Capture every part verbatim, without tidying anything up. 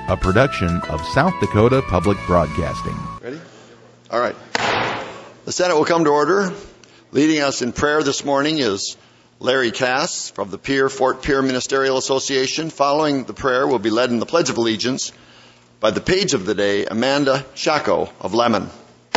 a production of South Dakota Public Broadcasting. Ready? All right. The Senate will come to order. Leading us in prayer this morning is Larry Cass from the Pierre Fort Pierre Ministerial Association. Following the prayer will be led in the Pledge of Allegiance by the page of the day, Amanda Shacko of Lemon.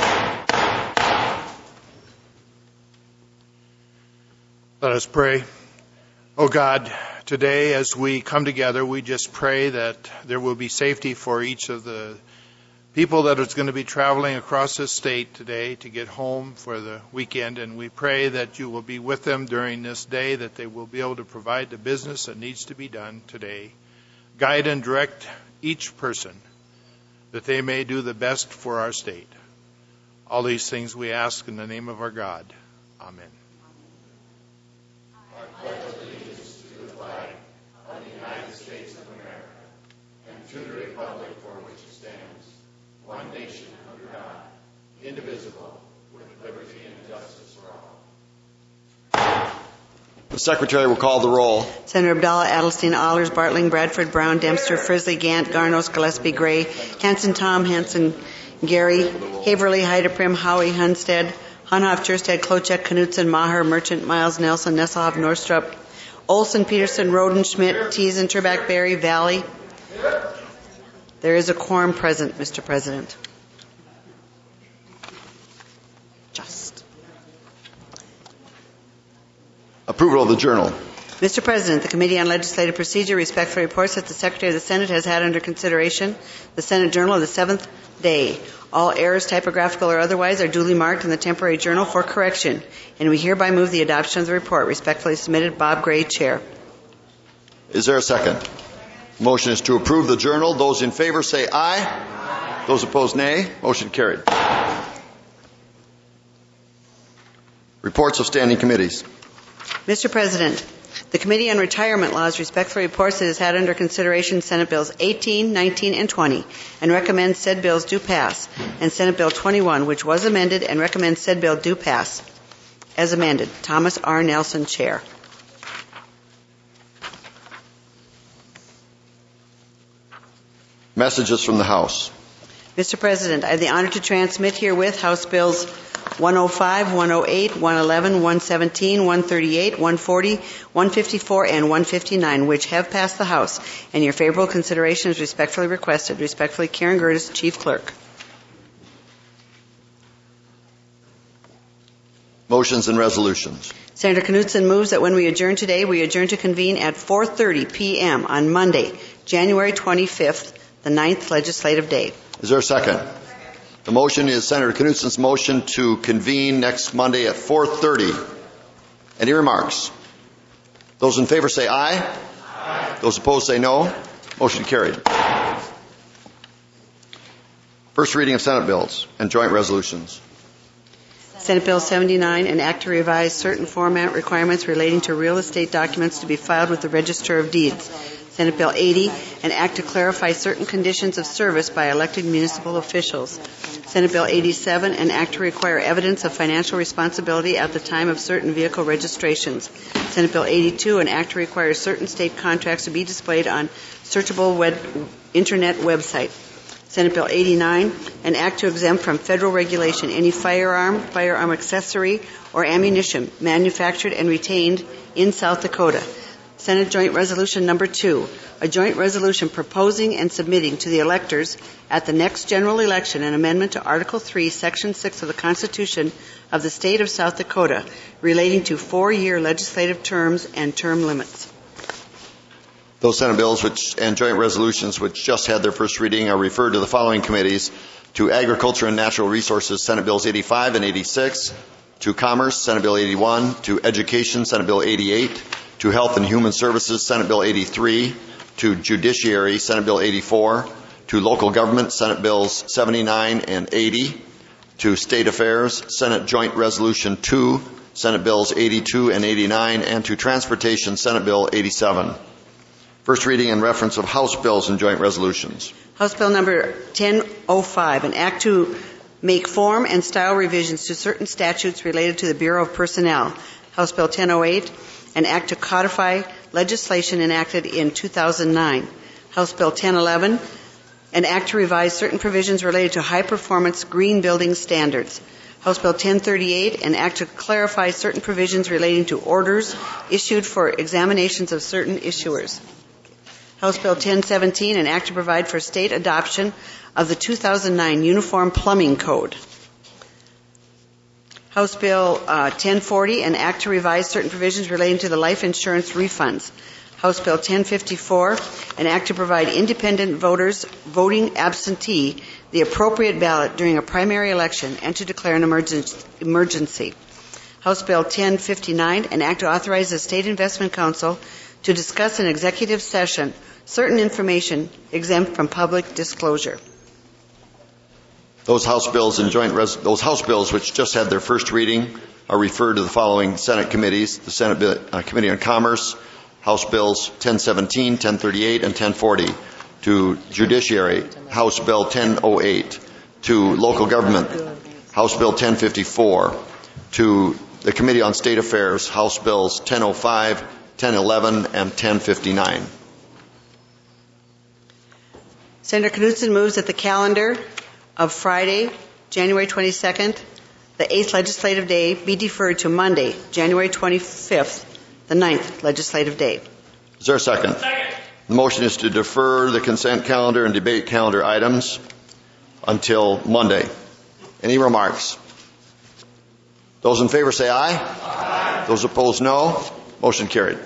Let us pray. Oh God, today as we come together, we just pray that there will be safety for each of the people that is going to be traveling across this state today to get home for the weekend. And we pray that you will be with them during this day, that they will be able to provide the business that needs to be done today. Guide and direct each person that they may do the best for our state. All these things we ask in the name of our God. Amen. I pledge allegiance to the flag of the United States of America and to the republic for which it stands, one nation under God, indivisible, with liberty and justice for all. The Secretary will call the roll. Senator Abdallah, Adelstein, Allers, Bartling, Bradford, Brown, Dempster, Frisley, Gant, Garnos, Gillespie, Gray, Hanson, Tom, Hanson, Gary, Haverly, Heideprim, Howie, Hunstead, Hunhoff, Jerstead, Klochek, Knutson, Maher, Merchant, Miles, Nelson, Nesselhoff, Norstrup, Olson, Peterson, Roden, Schmidt, Teasen, Turbach, Berry, Valley. There is a quorum present, Mister President. Just. Approval of the journal. Mister President, the Committee on Legislative Procedure respectfully reports that the Secretary of the Senate has had under consideration the Senate Journal of the seventh day. All errors, typographical or otherwise, are duly marked in the temporary journal for correction, and we hereby move the adoption of the report. Respectfully submitted, Bob Gray, Chair. Is there a second? Motion is to approve the journal. Those in favor say aye. Aye. Those opposed, nay. Motion carried. Reports of standing committees. Mister President, the Committee on Retirement Laws respectfully reports it has had under consideration Senate Bills eighteen, nineteen, and twenty, and recommends said bills do pass, and Senate Bill twenty-one, which was amended, and recommends said bill do pass. As amended, Thomas R. Nelson, Chair. Messages from the House. Mister President, I have the honor to transmit herewith House Bills one oh five, one oh eight, one eleven, one seventeen, one thirty-eight, one forty, one fifty-four, and one fifty-nine, which have passed the House, and your favorable consideration is respectfully requested. Respectfully, Karen Gertis, Chief Clerk. Motions and resolutions. Senator Knutson moves that when we adjourn today, we adjourn to convene at four thirty p.m. on Monday, January twenty-fifth, the ninth legislative day. Is there a second? The motion is Senator Knutson's motion to convene next Monday at four thirty. Any remarks? Those in favor say aye. Aye. Those opposed say no. Motion carried. First reading of Senate bills and joint resolutions. Senate Bill seventy-nine, an act to revise certain format requirements relating to real estate documents to be filed with the Register of Deeds. Senate Bill eighty, an act to clarify certain conditions of service by elected municipal officials. Senate Bill eighty-seven, an act to require evidence of financial responsibility at the time of certain vehicle registrations. Senate Bill eighty-two, an act to require certain state contracts to be displayed on searchable web, internet website. Senate Bill eighty-nine, an act to exempt from federal regulation any firearm, firearm accessory, or ammunition manufactured and retained in South Dakota. Senate Joint Resolution Number two, a joint resolution proposing and submitting to the electors at the next general election an amendment to Article three, Section six of the Constitution of the State of South Dakota relating to four-year legislative terms and term limits. Those Senate bills which and joint resolutions which just had their first reading are referred to the following committees: to Agriculture and Natural Resources, Senate Bills eighty-five and eighty-six; to Commerce, Senate Bill eighty-one; to Education, Senate Bill eighty-eight; to Health and Human Services, Senate Bill eighty-three; to Judiciary, Senate Bill eighty-four; to Local Government, Senate Bills seventy-nine and eighty; to State Affairs, Senate Joint Resolution two, Senate Bills eighty-two and eighty-nine; and to Transportation, Senate Bill eighty-seven. First reading and reference of House bills and joint resolutions. House Bill number ten oh five, an act to make form and style revisions to certain statutes related to the Bureau of Personnel. House Bill ten oh eight, an act to codify legislation enacted in two thousand nine. House Bill ten eleven, an act to revise certain provisions related to high-performance green building standards. House Bill ten thirty-eight, an act to clarify certain provisions relating to orders issued for examinations of certain issuers. House Bill ten seventeen, an act to provide for state adoption of the two thousand nine Uniform Plumbing Code. House Bill uh, ten forty, an act to revise certain provisions relating to the life insurance refunds. House Bill ten fifty-four, an act to provide independent voters voting absentee the appropriate ballot during a primary election and to declare an emergency. House Bill ten fifty-nine, an act to authorize the State Investment Council to discuss in executive session certain information exempt from public disclosure. Those House bills and joint res- those House bills which just had their first reading are referred to the following Senate committees: the Senate Bill, uh, Committee on Commerce, House Bills ten seventeen, ten thirty-eight, and ten forty; to Judiciary, House Bill ten oh eight; to Local Government, House Bill ten fifty-four; to the Committee on State Affairs, House Bills ten oh five, ten eleven, and ten fifty-nine. Senator Knudsen moves that the calendar of Friday, January twenty-second, the eighth legislative day, be deferred to Monday, January twenty-fifth, the ninth legislative day. Is there a second? Second. The motion is to defer the consent calendar and debate calendar items until Monday. Any remarks? Those in favor say aye. Aye. Those opposed, no. Motion carried.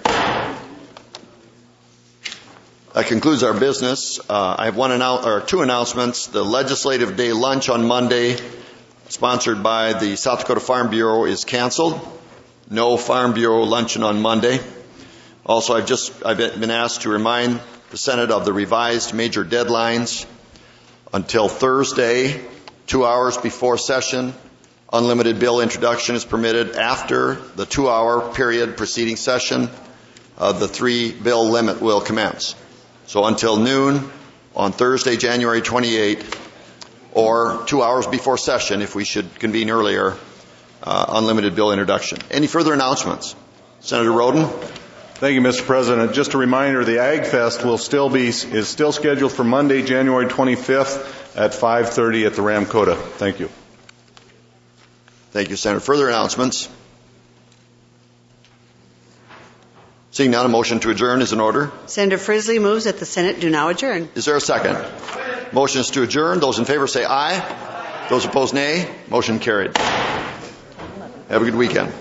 That concludes our business. Uh, I have one annou- or two announcements. The Legislative Day Lunch on Monday, sponsored by the South Dakota Farm Bureau, is canceled. No Farm Bureau luncheon on Monday. Also, I've just I've been asked to remind the Senate of the revised major deadlines. Until Thursday, two hours before session, unlimited bill introduction is permitted. After the two-hour period preceding session, uh, the three-bill limit will commence. So until noon on Thursday, January twenty-eighth, or two hours before session, if we should convene earlier, uh, unlimited bill introduction. Any further announcements? Senator Roden? Thank you, Mister President. Just a reminder, the Ag Fest will still be is still scheduled for Monday, January twenty-fifth at five thirty at the Ramkota. Thank you. Thank you, Senator. Further announcements? Seeing none, a motion to adjourn is in order. Senator Frisley moves that the Senate do now adjourn. Is there a second? Motion is to adjourn. Those in favor say aye. Those opposed, nay. Motion carried. Have a good weekend.